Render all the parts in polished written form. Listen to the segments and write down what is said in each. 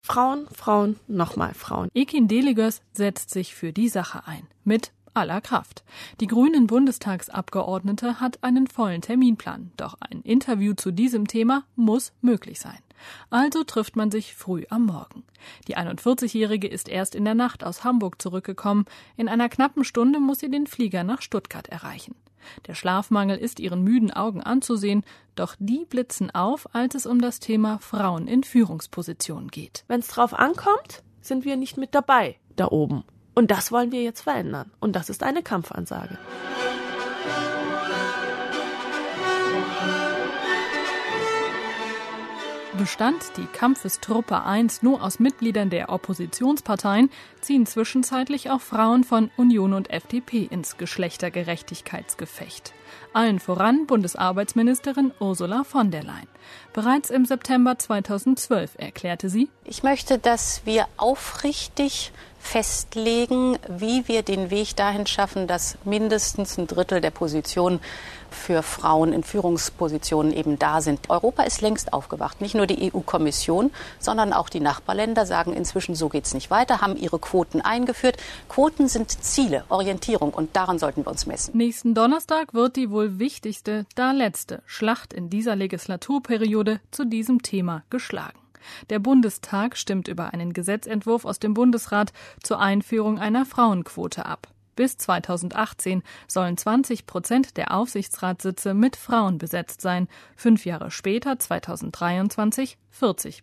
Frauen, Frauen, nochmal Frauen. Ekin Deligöz setzt sich für die Sache ein. Mit aller Kraft. Die grünen Bundestagsabgeordnete hat einen vollen Terminplan. Doch ein Interview zu diesem Thema muss möglich sein. Also trifft man sich früh am Morgen. Die 41-Jährige ist erst in der Nacht aus Hamburg zurückgekommen. In einer knappen Stunde muss sie den Flieger nach Stuttgart erreichen. Der Schlafmangel ist ihren müden Augen anzusehen, doch die blitzen auf, als es um das Thema Frauen in Führungspositionen geht. Wenn es drauf ankommt, sind wir nicht mit dabei da oben. Und das wollen wir jetzt verändern. Und das ist eine Kampfansage. Bestand die Kampfestruppe 1 nur aus Mitgliedern der Oppositionsparteien, ziehen zwischenzeitlich auch Frauen von Union und FDP ins Geschlechtergerechtigkeitsgefecht. Allen voran Bundesarbeitsministerin Ursula von der Leyen. Bereits im September 2012 erklärte sie: Ich möchte, dass wir aufrichtig festlegen, wie wir den Weg dahin schaffen, dass mindestens ein Drittel der Positionen für Frauen in Führungspositionen eben da sind. Europa ist längst aufgewacht. Nicht nur die EU-Kommission, sondern auch die Nachbarländer sagen inzwischen, so geht's nicht weiter, haben ihre Quoten eingeführt. Quoten sind Ziele, Orientierung und daran sollten wir uns messen. Nächsten Donnerstag wird die wohl wichtigste, da letzte Schlacht in dieser Legislaturperiode zu diesem Thema geschlagen. Der Bundestag stimmt über einen Gesetzentwurf aus dem Bundesrat zur Einführung einer Frauenquote ab. Bis 2018 sollen 20% der Aufsichtsratssitze mit Frauen besetzt sein. 5 Jahre später, 2023, 40%.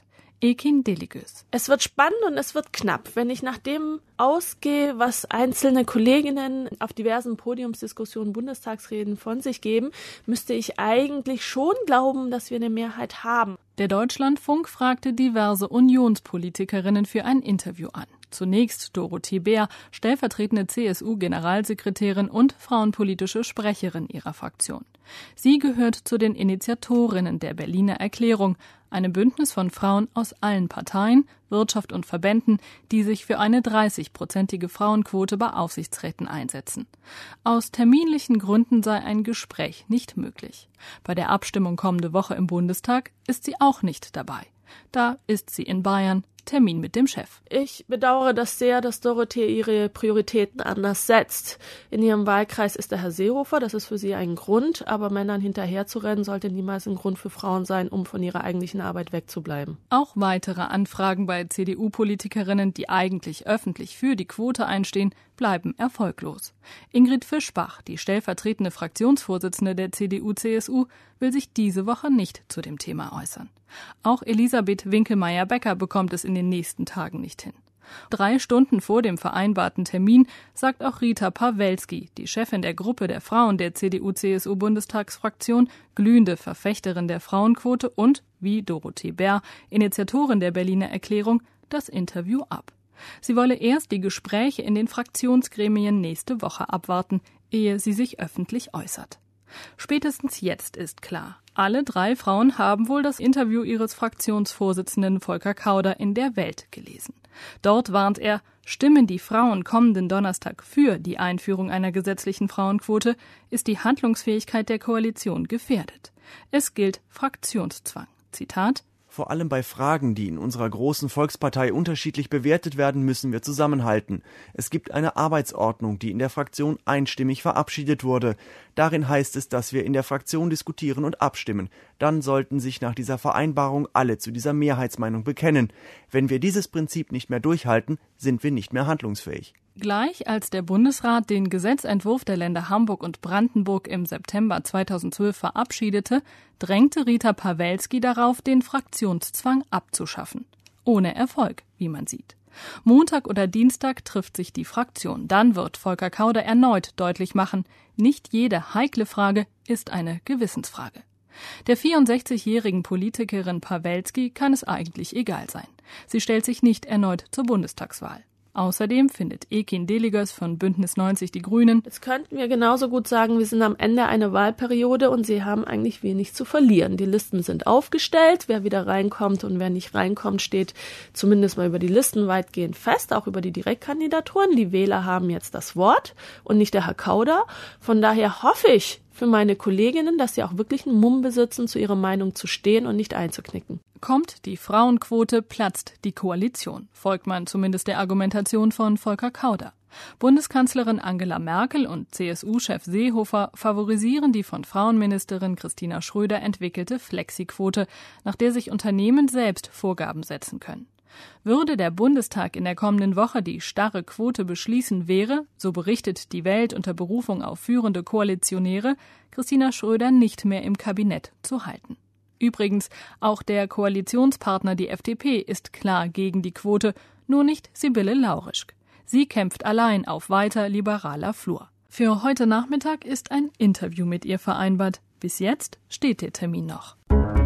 Ekin Deligöz. Es wird spannend und es wird knapp. Wenn ich nach dem ausgehe, was einzelne Kolleginnen auf diversen Podiumsdiskussionen, Bundestagsreden von sich geben, müsste ich eigentlich schon glauben, dass wir eine Mehrheit haben. Der Deutschlandfunk fragte diverse Unionspolitikerinnen für ein Interview an. Zunächst Dorothee Bär, stellvertretende CSU-Generalsekretärin und frauenpolitische Sprecherin ihrer Fraktion. Sie gehört zu den Initiatorinnen der Berliner Erklärung, einem Bündnis von Frauen aus allen Parteien, Wirtschaft und Verbänden, die sich für eine 30-prozentige Frauenquote bei Aufsichtsräten einsetzen. Aus terminlichen Gründen sei ein Gespräch nicht möglich. Bei der Abstimmung kommende Woche im Bundestag ist sie auch nicht dabei. Da ist sie in Bayern. Termin mit dem Chef. Ich bedauere das sehr, dass Dorothee ihre Prioritäten anders setzt. In ihrem Wahlkreis ist der Herr Seehofer, das ist für sie ein Grund, aber Männern hinterherzurennen sollte niemals ein Grund für Frauen sein, um von ihrer eigentlichen Arbeit wegzubleiben. Auch weitere Anfragen bei CDU-Politikerinnen, die eigentlich öffentlich für die Quote einstehen, bleiben erfolglos. Ingrid Fischbach, die stellvertretende Fraktionsvorsitzende der CDU-CSU, will sich diese Woche nicht zu dem Thema äußern. Auch Elisabeth Winkelmeier-Becker bekommt es in den nächsten Tagen nicht hin. 3 Stunden vor dem vereinbarten Termin sagt auch Rita Pawelski, die Chefin der Gruppe der Frauen der CDU-CSU-Bundestagsfraktion, glühende Verfechterin der Frauenquote und, wie Dorothee Bär, Initiatorin der Berliner Erklärung, das Interview ab. Sie wolle erst die Gespräche in den Fraktionsgremien nächste Woche abwarten, ehe sie sich öffentlich äußert. Spätestens jetzt ist klar, alle 3 Frauen haben wohl das Interview ihres Fraktionsvorsitzenden Volker Kauder in der Welt gelesen. Dort warnt er, stimmen die Frauen kommenden Donnerstag für die Einführung einer gesetzlichen Frauenquote, ist die Handlungsfähigkeit der Koalition gefährdet. Es gilt Fraktionszwang. Zitat: Vor allem bei Fragen, die in unserer großen Volkspartei unterschiedlich bewertet werden, müssen wir zusammenhalten. Es gibt eine Arbeitsordnung, die in der Fraktion einstimmig verabschiedet wurde. Darin heißt es, dass wir in der Fraktion diskutieren und abstimmen. Dann sollten sich nach dieser Vereinbarung alle zu dieser Mehrheitsmeinung bekennen. Wenn wir dieses Prinzip nicht mehr durchhalten, sind wir nicht mehr handlungsfähig. Gleich als der Bundesrat den Gesetzentwurf der Länder Hamburg und Brandenburg im September 2012 verabschiedete, drängte Rita Pawelski darauf, den Fraktionszwang abzuschaffen. Ohne Erfolg, wie man sieht. Montag oder Dienstag trifft sich die Fraktion. Dann wird Volker Kauder erneut deutlich machen, nicht jede heikle Frage ist eine Gewissensfrage. Der 64-jährigen Politikerin Pawelski kann es eigentlich egal sein. Sie stellt sich nicht erneut zur Bundestagswahl. Außerdem findet Ekin Deligöz von Bündnis 90 Die Grünen: Jetzt könnten wir genauso gut sagen, wir sind am Ende einer Wahlperiode und sie haben eigentlich wenig zu verlieren. Die Listen sind aufgestellt, wer wieder reinkommt und wer nicht reinkommt, steht zumindest mal über die Listen weitgehend fest, auch über die Direktkandidaturen. Die Wähler haben jetzt das Wort und nicht der Herr Kauder. Von daher hoffe ich für meine Kolleginnen, dass sie auch wirklich einen Mumm besitzen, zu ihrer Meinung zu stehen und nicht einzuknicken. Kommt die Frauenquote, platzt die Koalition, folgt man zumindest der Argumentation von Volker Kauder. Bundeskanzlerin Angela Merkel und CSU-Chef Seehofer favorisieren die von Frauenministerin Christina Schröder entwickelte Flexiquote, nach der sich Unternehmen selbst Vorgaben setzen können. Würde der Bundestag in der kommenden Woche die starre Quote beschließen, wäre, so berichtet die Welt unter Berufung auf führende Koalitionäre, Christina Schröder nicht mehr im Kabinett zu halten. Übrigens, auch der Koalitionspartner, die FDP, ist klar gegen die Quote, nur nicht Sibylle Laurischk. Sie kämpft allein auf weiter liberaler Flur. Für heute Nachmittag ist ein Interview mit ihr vereinbart. Bis jetzt steht der Termin noch.